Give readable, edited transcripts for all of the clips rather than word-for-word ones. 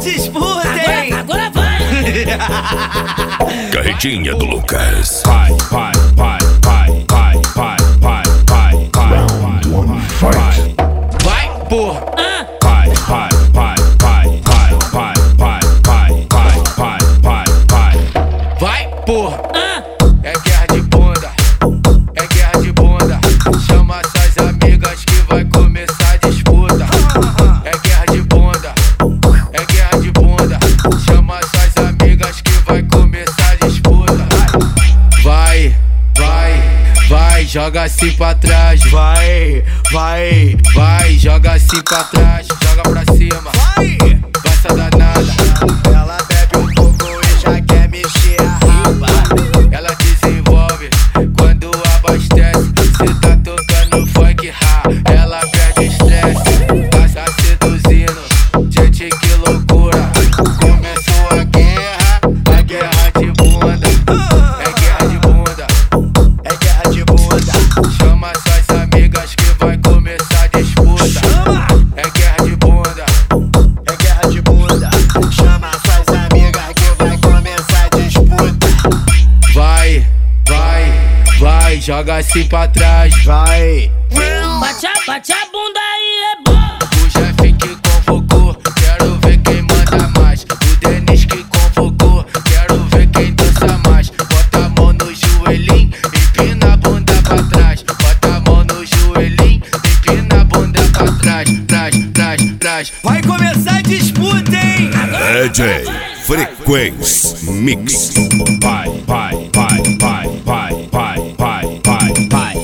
disputa, hein? Agora vai! Carretinha do Lucas. Vai, vai, vai, vai, vai, vai, vai, vai, vai, vai, vai, porra! Vai, vai, vai, vai, vai, vai, vai, vai, vai, vai, vai, vai, vai, porra! É guerra de bunda, é guerra de bunda. Chama suas amigas que vai começar a disputa. É guerra de bunda, é guerra de bunda. Chama suas amigas que vai começar a disputa. Vai, vai, vai, joga assim pra trás. Vai, vai, vai, joga assim pra trás. Joga pra cima, vai, essa danada. Ela bebe um pouco e já quer mexer a raba. Ela desenvolve quando abastece. Cê tá tocando funk ra, ela perde estresse. Tá seduzindo, gente, que loucura. Começou a guerra de bunda. É guerra de bunda, é guerra de bunda. Chama suas amigas que vai começar a disputa. É guerra de bunda, é guerra de bunda. Chama suas amigas que vai começar a disputa. Vai, vai, vai, joga assim pra trás. Vai. Bate a bunda aí, é bom! O chefe que convocou, quero ver quem manda mais. O Denis que convocou, quero ver quem dança mais. Bota a mão no joelhinho, empina a bunda pra trás. Bota a mão no joelhinho, empina a bunda pra trás. Trás, trás, trás. Vai começar a disputa, hein? DJ Frequência Mix. Vai, vai, vai, vai, vai, vai, vai, vai, vai.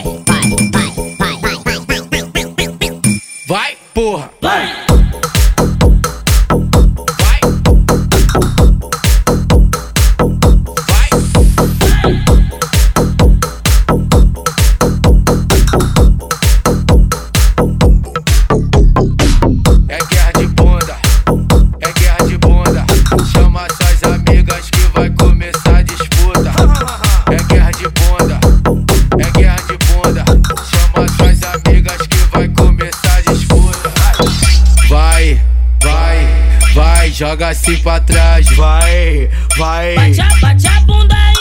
Vai, porra! Vai! Vai! Vai! É guerra de bunda, é guerra de bunda. Chama suas amigas que vai começar a disputa. É guerra de bunda, é guerra de bunda. Chama suas amigas que vai começar a disputa. Vai, vai, vai, joga assim pra trás. Vai, vai. Bate a bunda aí!